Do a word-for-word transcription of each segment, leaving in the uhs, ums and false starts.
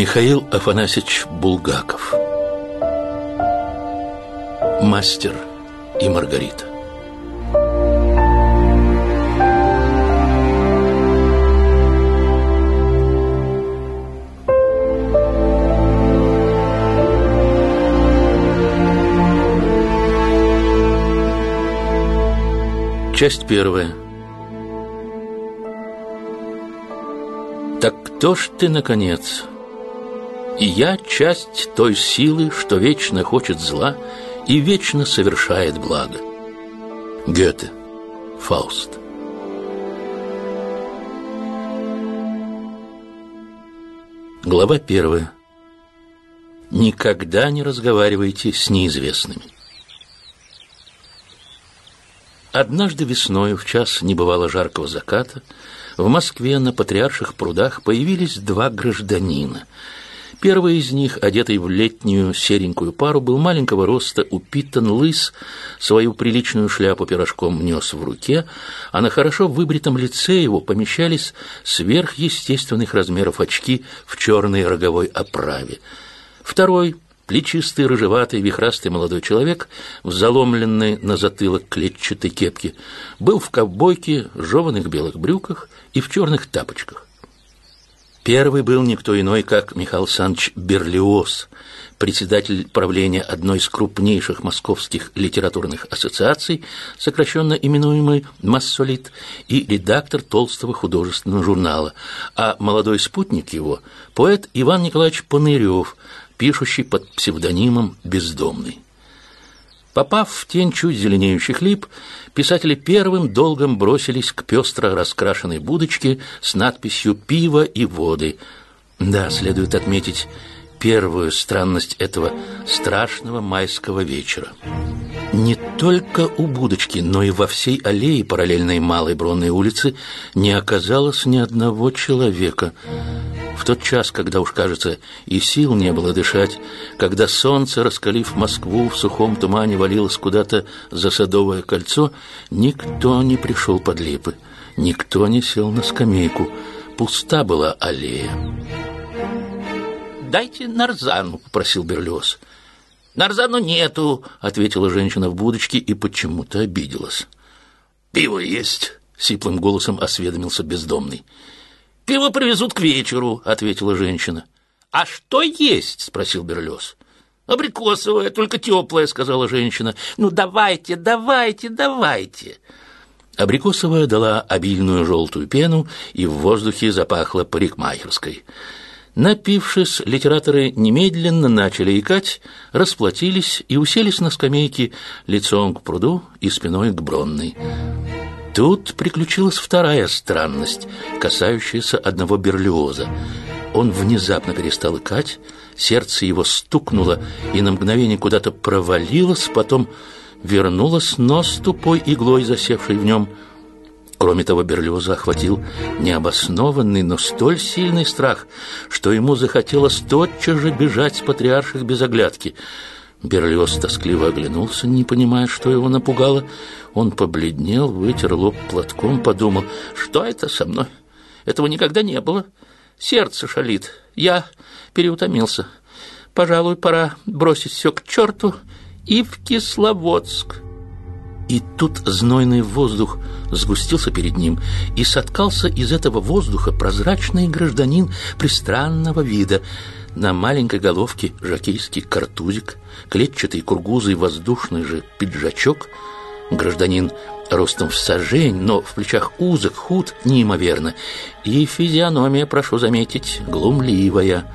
Михаил Афанасьевич Булгаков. Мастер и Маргарита. Часть первая. Так кто ж ты, наконец? И я часть той силы, что вечно хочет зла и вечно совершает благо. Гёте. Фауст. Глава первая. Никогда не разговаривайте с неизвестными. Однажды весною, в час небывало жаркого заката, в Москве на Патриарших прудах появились два гражданина. Первый из них, одетый в летнюю серенькую пару, был маленького роста, упитан, лыс, свою приличную шляпу пирожком нес в руке, а на хорошо выбритом лице его помещались сверхъестественных размеров очки в черной роговой оправе. Второй, плечистый, рыжеватый, вихрастый молодой человек в заломленной на затылок клетчатой кепке, был в ковбойке, жеваных белых брюках и в черных тапочках. Первый был никто иной, как Михаил Александрович Берлиоз, председатель правления одной из крупнейших московских литературных ассоциаций, сокращенно именуемый «Массолит», и редактор толстого художественного журнала, а молодой спутник его – поэт Иван Николаевич Панырев, пишущий под псевдонимом «Бездомный». Попав в тень чуть зеленеющих лип, писатели первым долгом бросились к пестро раскрашенной будочке с надписью «Пиво и воды». Да, следует отметить первую странность этого страшного майского вечера. Не только у будочки, но и во всей аллее параллельной Малой Бронной улице не оказалось ни одного человека. В тот час, когда уж, кажется, и сил не было дышать, когда солнце, раскалив Москву, в сухом тумане валилось куда-то за Садовое кольцо, никто не пришел под липы, никто не сел на скамейку. Пуста была аллея. «Дайте нарзану», — попросил Берлиоз. «Нарзану нету», — ответила женщина в будочке и почему-то обиделась. «Пиво есть?» — сиплым голосом осведомился бездомный. «Пиво привезут к вечеру», — ответила женщина. «А что есть?» — спросил Берлиоз. «Абрикосовое, только теплое», — сказала женщина. «Ну, давайте, давайте, давайте». Абрикосовая дала обильную желтую пену, и в воздухе запахло парикмахерской. Напившись, литераторы немедленно начали икать, расплатились и уселись на скамейке лицом к пруду и спиной к Бронной. Тут приключилась вторая странность, касающаяся одного Берлиоза. Он внезапно перестал икать, сердце его стукнуло и на мгновение куда-то провалилось, потом вернулось, но с тупой иглой, засевшей в нем. Кроме того, Берлиоза охватил необоснованный, но столь сильный страх, что ему захотелось тотчас же бежать с Патриарших без оглядки. Берлиоз тоскливо оглянулся, не понимая, что его напугало. Он побледнел, вытер лоб платком, подумал: что это со мной? Этого никогда не было. Сердце шалит. Я переутомился. Пожалуй, пора бросить все к черту и в Кисловодск. И тут знойный воздух сгустился перед ним, и соткался из этого воздуха прозрачный гражданин пристранного вида. На маленькой головке жокейский картузик, клетчатый кургузый воздушный же пиджачок. Гражданин ростом в сажень, но в плечах узок, худ неимоверно, и физиономия, прошу заметить, глумливая.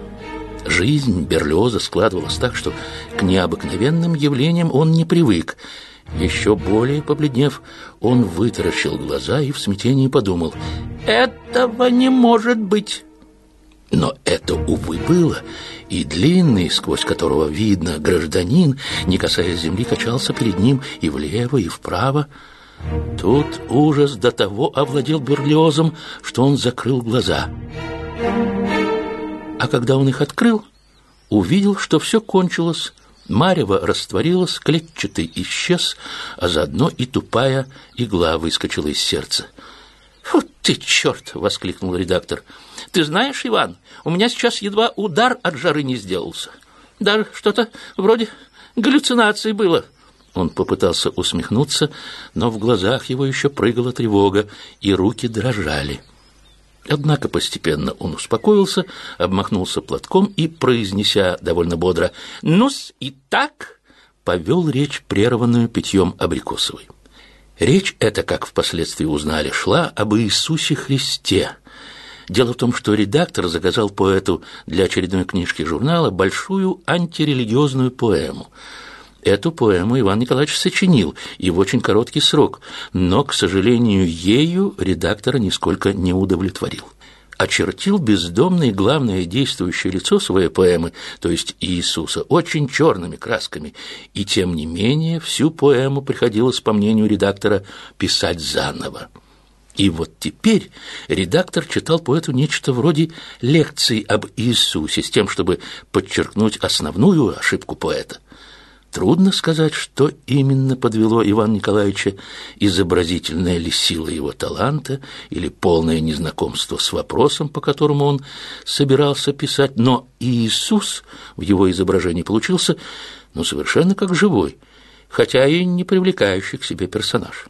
Жизнь Берлиоза складывалась так, что к необыкновенным явлениям он не привык. Еще более побледнев, он вытаращил глаза и в смятении подумал: «Этого не может быть!» Но это, увы, было, и длинный, сквозь которого видно гражданин, не касаясь земли, качался перед ним и влево, и вправо. Тут ужас до того овладел Берлиозом, что он закрыл глаза. А когда он их открыл, увидел, что все кончилось. Марево растворилась, клетчатый исчез, а заодно и тупая игла выскочила из сердца. «Вот ты черт!» — воскликнул редактор. «Ты знаешь, Иван, у меня сейчас едва удар от жары не сделался. Даже что-то вроде галлюцинации было». Он попытался усмехнуться, но в глазах его еще прыгала тревога, и руки дрожали. Однако постепенно он успокоился, обмахнулся платком и, произнеся довольно бодро «Ну-с, и так», повел речь, прерванную питьем абрикосовой. Речь эта, как впоследствии узнали, шла об Иисусе Христе. Дело в том, что редактор заказал поэту для очередной книжки журнала большую антирелигиозную поэму. Эту поэму Иван Николаевич сочинил и в очень короткий срок, но, к сожалению, ею редактора нисколько не удовлетворил. Очертил бездомный главное действующее лицо своей поэмы, то есть Иисуса, очень черными красками, и тем не менее всю поэму приходилось, по мнению редактора, писать заново. И вот теперь редактор читал поэту нечто вроде лекций об Иисусе, с тем, чтобы подчеркнуть основную ошибку поэта. Трудно сказать, что именно подвело Ивана Николаевича: изобразительная ли сила его таланта или полное незнакомство с вопросом, по которому он собирался писать, но Иисус в его изображении получился ну, совершенно как живой, хотя и не привлекающий к себе персонаж.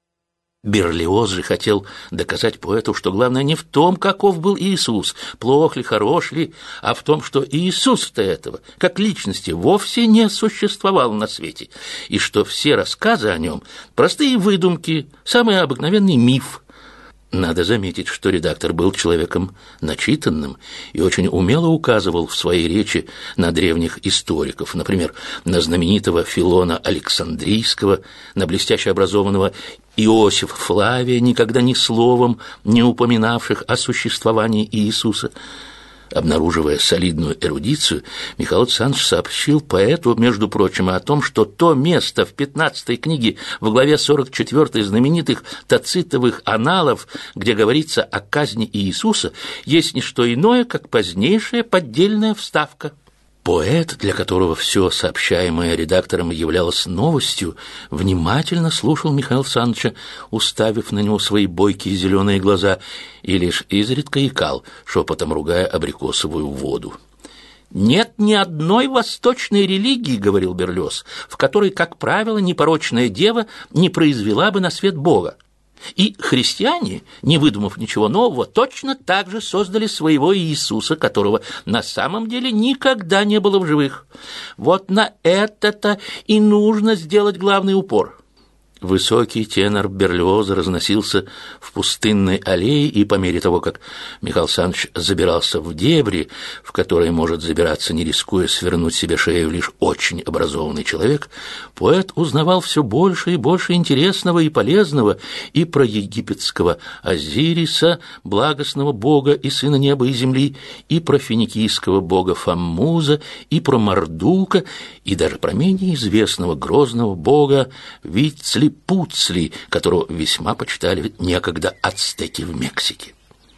Берлиоз же хотел доказать поэту, что главное не в том, каков был Иисус, плох ли, хорош ли, а в том, что Иисус-то этого, как личности, вовсе не существовал на свете, и что все рассказы о нем – простые выдумки, самый обыкновенный миф. Надо заметить, что редактор был человеком начитанным и очень умело указывал в своей речи на древних историков, например, на знаменитого Филона Александрийского, на блестяще образованного Иосифа Флавия, никогда ни словом не упоминавших о существовании Иисуса. Обнаруживая солидную эрудицию, Михаил Александрович сообщил поэту, между прочим, о том, что то место в пятнадцатой книге в главе сорок четвёртой знаменитых тацитовых аналов, где говорится о казни Иисуса, есть не что иное, как позднейшая поддельная вставка. Поэт, для которого все сообщаемое редактором являлось новостью, внимательно слушал Михаила Александровича, уставив на него свои бойкие зеленые глаза, и лишь изредка икал, шепотом ругая абрикосовую воду. «Нет ни одной восточной религии, — говорил Берлиоз, — в которой, как правило, непорочная дева не произвела бы на свет Бога. И христиане, не выдумав ничего нового, точно так же создали своего Иисуса, которого на самом деле никогда не было в живых. Вот на это-то и нужно сделать главный упор». Высокий тенор Берлиоза разносился в пустынной аллее, и по мере того, как Михаил Александрович забирался в дебри, в которые может забираться, не рискуя свернуть себе шею, лишь очень образованный человек, поэт узнавал все больше и больше интересного и полезного и про египетского Азириса, благостного бога и сына неба и земли, и про финикийского бога Фаммуза, и про Мардука, и даже про менее известного грозного бога Вицли Пуцли, которого весьма почитали некогда ацтеки в Мексике.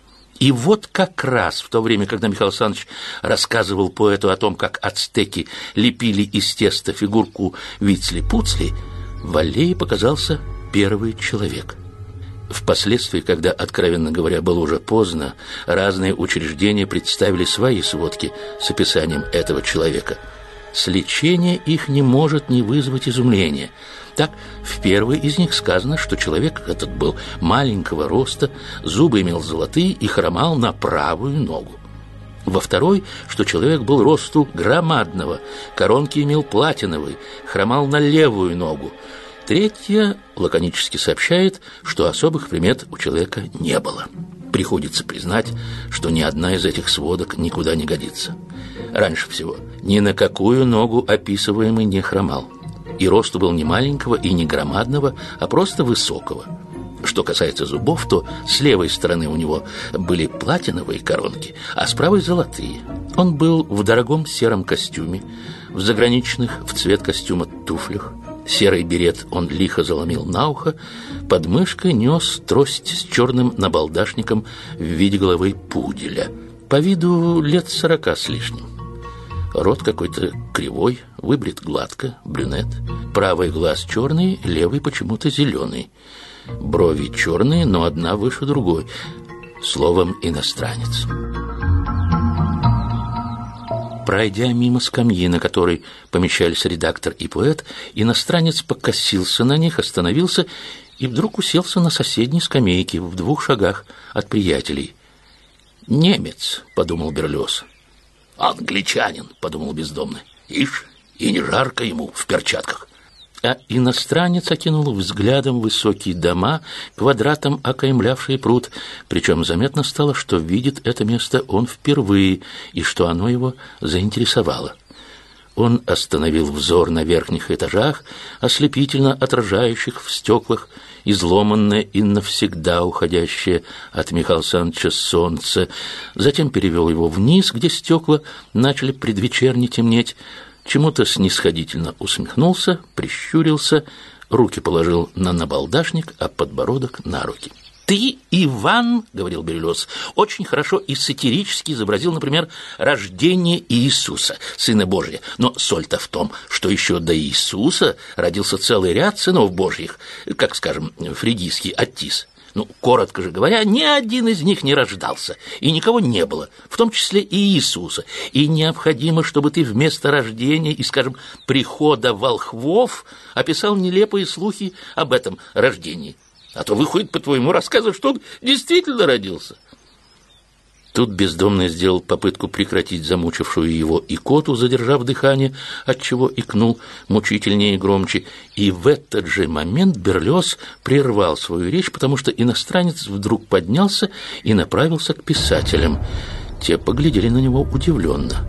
И вот как раз в то время, когда Михаил Александрович рассказывал поэту о том, как ацтеки лепили из теста фигурку Вицли-Пуцли, в аллее показался первый человек. Впоследствии, когда, откровенно говоря, было уже поздно, разные учреждения представили свои сводки с описанием этого человека. Сличение их не может не вызвать изумления. Так, в первой из них сказано, что человек этот был маленького роста, зубы имел золотые и хромал на правую ногу. Во второй, что человек был росту громадного, коронки имел платиновый, хромал на левую ногу. Третья лаконически сообщает, что особых примет у человека не было. Приходится признать, что ни одна из этих сводок никуда не годится. Раньше всего, ни на какую ногу описываемый не хромал. И росту был не маленького и не громадного, а просто высокого. Что касается зубов, то с левой стороны у него были платиновые коронки, а с правой золотые. Он был в дорогом сером костюме, в заграничных в цвет костюма туфлях. Серый берет он лихо заломил на ухо, под мышкой нес трость с черным набалдашником в виде головы пуделя. По виду лет сорока с лишним. Рот какой-то кривой, выбрит гладко, брюнет. Правый глаз черный, левый почему-то зеленый. Брови черные, но одна выше другой. Словом, иностранец. Пройдя мимо скамьи, на которой помещались редактор и поэт, иностранец покосился на них, остановился и вдруг уселся на соседней скамейке в двух шагах от приятелей. «Немец», — подумал Берлиоз. «Англичанин», — подумал бездомный. «Ишь, и не жарко ему в перчатках». А иностранец окинул взглядом высокие дома, квадратом окаймлявшие пруд, причем заметно стало, что видит это место он впервые и что оно его заинтересовало. Он остановил взор на верхних этажах, ослепительно отражающих в стеклах изломанное и навсегда уходящее от Михаила Александровича солнце, затем перевел его вниз, где стекла начали предвечерне темнеть, чему-то снисходительно усмехнулся, прищурился, руки положил на набалдашник, а подбородок на руки. «Ты, Иван, — говорил Берлиоз, — очень хорошо и сатирически изобразил, например, рождение Иисуса, Сына Божия. Но соль-то в том, что еще до Иисуса родился целый ряд сынов Божьих, как, скажем, фригийский Аттис. Ну, коротко же говоря, ни один из них не рождался, и никого не было, в том числе и Иисуса. И необходимо, чтобы ты вместо рождения и, скажем, прихода волхвов описал нелепые слухи об этом рождении. А то выходит по твоему рассказу, что он действительно родился». Тут бездомный сделал попытку прекратить замучившую его икоту, задержав дыхание, отчего икнул мучительнее и громче. И в этот же момент Берлиоз прервал свою речь, потому что иностранец вдруг поднялся и направился к писателям. Те поглядели на него удивленно.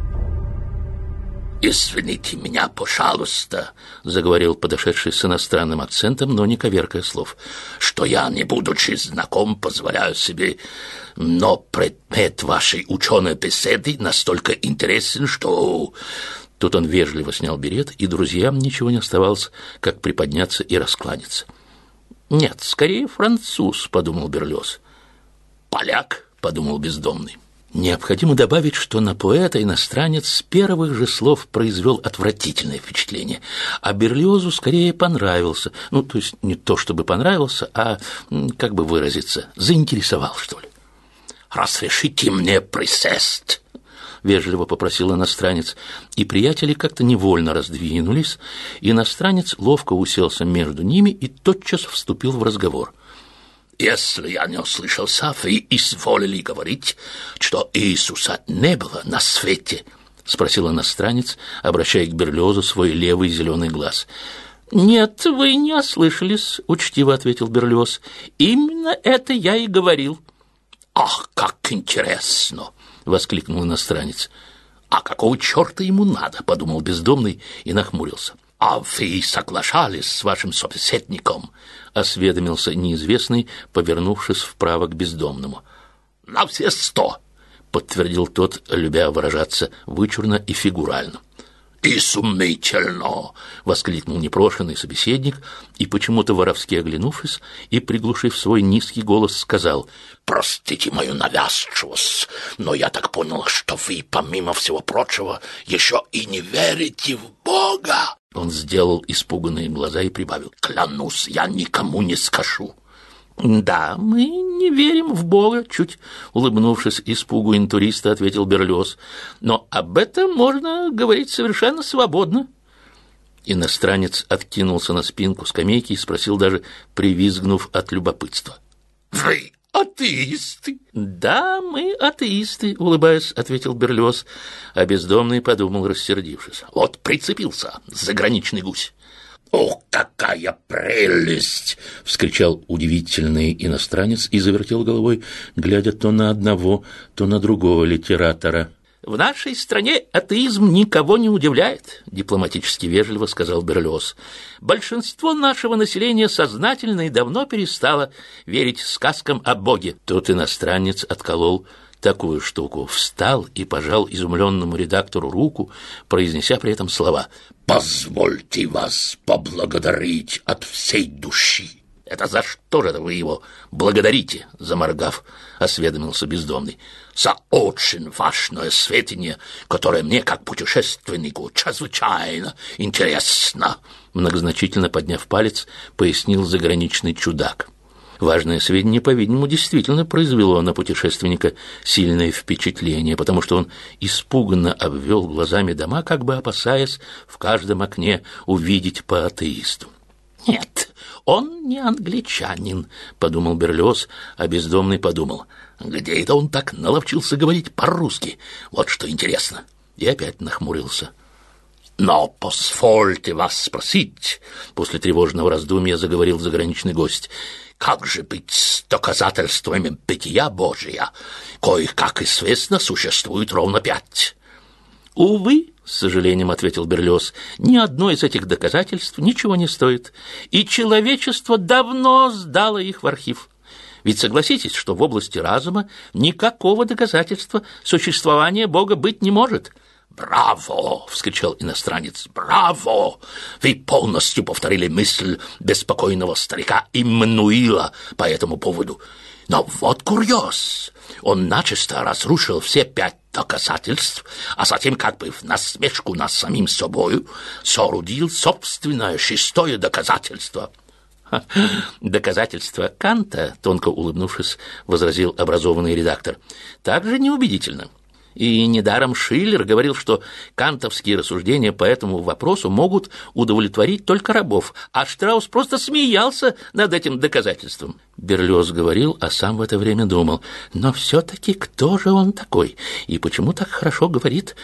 «Извините меня, пожалуйста», — заговорил подошедший с иностранным акцентом, но не коверкая слов, «что я, не будучи знаком, позволяю себе, но предмет вашей ученой беседы настолько интересен, что...» Тут он вежливо снял берет, и друзьям ничего не оставалось, как приподняться и раскланяться. «Нет, скорее француз», — подумал Берлиоз. «Поляк», — подумал бездомный. Необходимо добавить, что на поэта иностранец с первых же слов произвел отвратительное впечатление, а Берлиозу скорее понравился. Ну, то есть не то чтобы понравился, а, как бы выразиться, заинтересовал, что ли. «Разрешите мне присесть», — вежливо попросил иностранец, и приятели как-то невольно раздвинулись. Иностранец ловко уселся между ними и тотчас вступил в разговор. «Если я не ослышался, вы изволили говорить, что Иисуса не было на свете?» — спросил иностранец, обращая к Берлиозу свой левый зеленый глаз. «Нет, вы не ослышались», — учтиво ответил Берлиоз. «Именно это я и говорил». «Ах, как интересно!» — воскликнул иностранец. «А какого черта ему надо?» — подумал бездомный и нахмурился. «А вы соглашались с вашим собеседником?» — осведомился неизвестный, повернувшись вправо к бездомному. «На все сто!» — подтвердил тот, любя выражаться вычурно и фигурально. «Изумительно!» — воскликнул непрошенный собеседник и, почему-то воровски оглянувшись и приглушив свой низкий голос, сказал: «Простите мою навязчивость, но я так понял, что вы, помимо всего прочего, еще и не верите в Бога!» Он сделал испуганные глаза и прибавил: «Клянусь, я никому не скажу». «Да, мы не верим в Бога», — чуть улыбнувшись испугу интуриста, ответил Берлиоз. «Но об этом можно говорить совершенно свободно». Иностранец откинулся на спинку скамейки и спросил, даже привизгнув от любопытства: «Вы атеисты?» «Да, мы атеисты», — улыбаясь, ответил Берлиоз, а бездомный подумал, рассердившись: «Вот прицепился заграничный гусь». «О, какая прелесть!» — вскричал удивительный иностранец и завертел головой, глядя то на одного, то на другого литератора. «В нашей стране атеизм никого не удивляет», — дипломатически вежливо сказал Берлиоз. «Большинство нашего населения сознательно и давно перестало верить сказкам о Боге». Тот иностранец отколол такую штуку, встал и пожал изумленному редактору руку, произнеся при этом слова: «Позвольте вас поблагодарить от всей души». Это за что же вы его благодарите?» Заморгав, осведомился бездомный. «За очень важное сведения, которое мне, как путешественнику, чрезвычайно интересно», многозначительно подняв палец, пояснил заграничный чудак. Важное сведение, по-видимому, действительно произвело на путешественника сильное впечатление, потому что он испуганно обвел глазами дома, как бы опасаясь в каждом окне увидеть по атеисту. «Нет, он не англичанин», — подумал Берлиоз, а бездомный подумал: «Где это он так наловчился говорить по-русски? Вот что интересно». И опять нахмурился. «Но позвольте вас спросить», — после тревожного раздумья заговорил заграничный гость, «как же быть с доказательствами бытия Божия, коих, как известно, существует ровно пять?» «Увы», — с сожалением ответил Берлиоз, «ни одно из этих доказательств ничего не стоит, и человечество давно сдало их в архив. Ведь согласитесь, что в области разума никакого доказательства существования Бога быть не может». «Браво!» — вскричал иностранец. «Браво! Вы полностью повторили мысль беспокойного старика Иммануила по этому поводу. Но вот курьез! Он начисто разрушил все пять доказательств, а затем, как бы в насмешку над самим собою, соорудил собственное шестое доказательство». «Доказательство Канта», — тонко улыбнувшись, возразил образованный редактор, — «также неубедительно». И недаром Шиллер говорил, что кантовские рассуждения по этому вопросу могут удовлетворить только рабов, а Штраус просто смеялся над этим доказательством. Берлиоз говорил, а сам в это время думал: но все-таки кто же он такой? И почему так хорошо говорит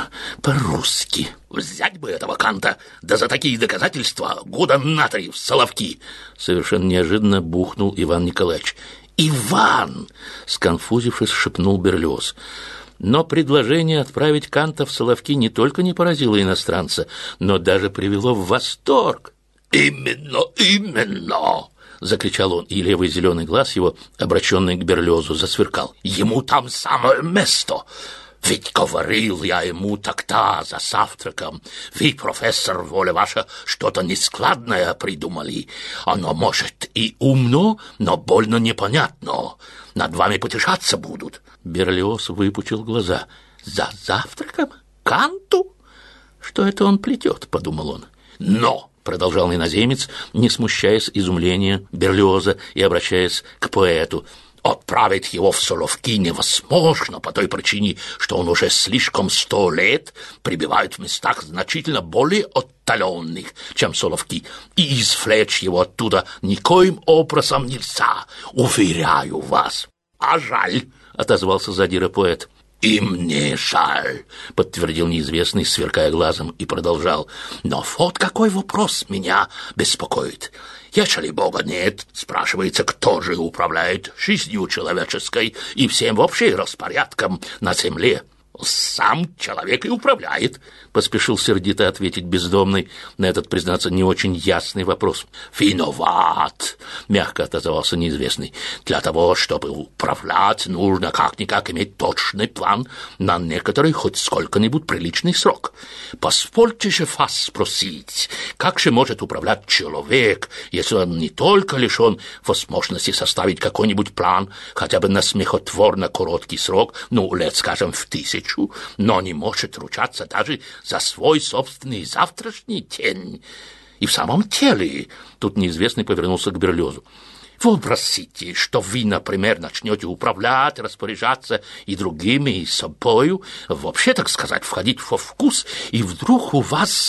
по-русски? «Взять бы этого Канта, да за такие доказательства года на три в Соловки!» Совершенно неожиданно бухнул Иван Николаевич. «Иван!» — сконфузившись, шепнул Берлиоз. Но предложение отправить Канта в Соловки не только не поразило иностранца, но даже привело в восторг. «Именно, именно!» — закричал он, и левый зеленый глаз его, обращенный к Берлиозу, засверкал. «Ему там самое место! Ведь говорил я ему тогда за завтраком: вы, профессор, воля ваша, что-то нескладное придумали. Оно, может, и умно, но больно непонятно. Над вами потешаться будут». Берлиоз выпучил глаза. «За завтраком? Канту? Что это он плетет?» — подумал он. «Но!» — продолжал иноземец, не смущаясь изумления Берлиоза и обращаясь к поэту. «Отправить его в Соловки невозможно по той причине, что он уже слишком сто лет пребывает в местах значительно более отдаленных, чем Соловки, и извлечь его оттуда никоим образом нельзя, уверяю вас». «А жаль», — отозвался задира поэт. «И мне жаль», — подтвердил неизвестный, сверкая глазом, и продолжал. «Но вот какой вопрос меня беспокоит. Ежели Бога нет, спрашивается, кто же управляет жизнью человеческой и всем вообще распорядком на земле?» «Сам человек и управляет», — поспешил сердито ответить бездомный на этот, признаться, не очень ясный вопрос. «Виноват», — мягко отозвался неизвестный. «Для того, чтобы управлять, нужно как-никак иметь точный план на некоторый хоть сколько-нибудь приличный срок. Позвольте же вас спросить, как же может управлять человек, если он не только лишен возможности составить какой-нибудь план, хотя бы на смехотворно короткий срок, ну, лет, скажем, в тысячу, но не может ручаться даже за свой собственный завтрашний день? И в самом деле, тут неизвестный повернулся к Берлиозу, вообразите, что вы, например, начнете управлять, распоряжаться и другими, и собою, вообще, так сказать, входить во вкус, и вдруг у вас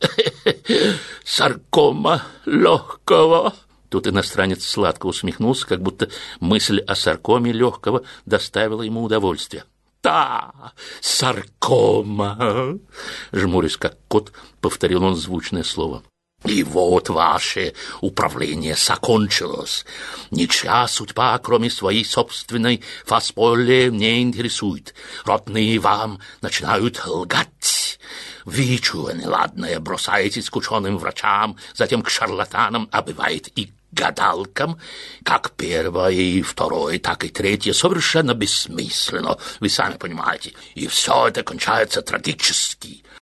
саркома легкого. Тут иностранец сладко усмехнулся, как будто мысль о саркоме легкого доставила ему удовольствие. «Да, саркома!» — жмурясь как кот, повторил он звучное слово. «И вот ваше управление закончилось. Ничья судьба, кроме своей собственной, вас более не интересует. Родные вам начинают лгать. Вы, чуя неладное, бросаетесь к ученым врачам, затем к шарлатанам, а бывает и гадалкам. Как первое и второе, так и третье совершенно бессмысленно, вы сами понимаете. И все это кончается трагически.